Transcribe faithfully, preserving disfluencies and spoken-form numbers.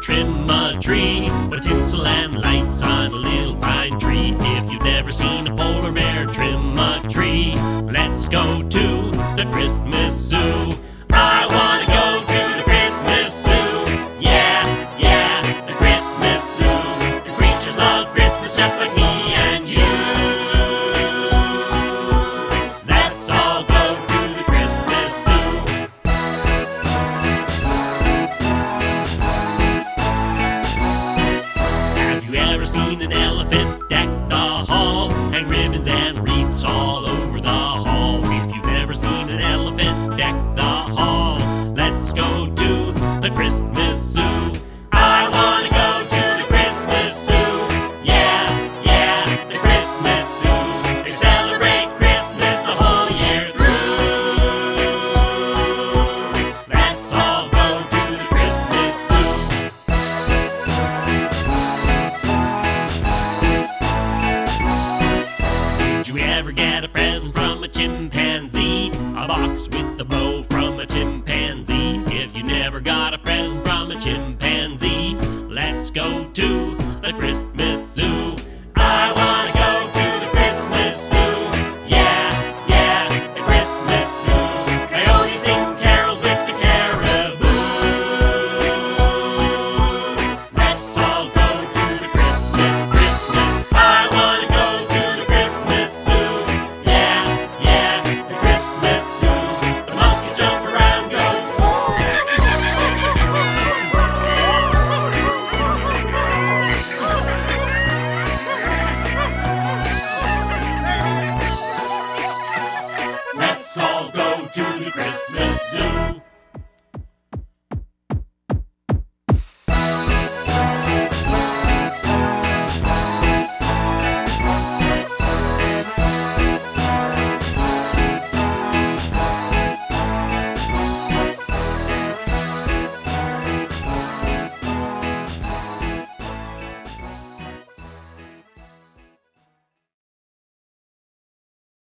trim a tree with tinsel and lights on a little pine tree. If you've never seen a polar bear trim a tree, let's go to the Christmas Zoo. I wanna go to the Christmas Zoo. Yeah, yeah, the Christmas Zoo. The creatures love Christmas just like me and you. Let's all go to the Christmas Zoo. Have you ever seen an elephant deck the halls, hang ribbons and wreaths all over the halls? If you've never seen an elephant deck the halls, let's go to the Christmas Zoo. I wanna go to the Christmas Zoo. Yeah, yeah, the Christmas Zoo. They celebrate Christmas the whole year through. Let's all go to the Christmas Zoo. Did you ever get a present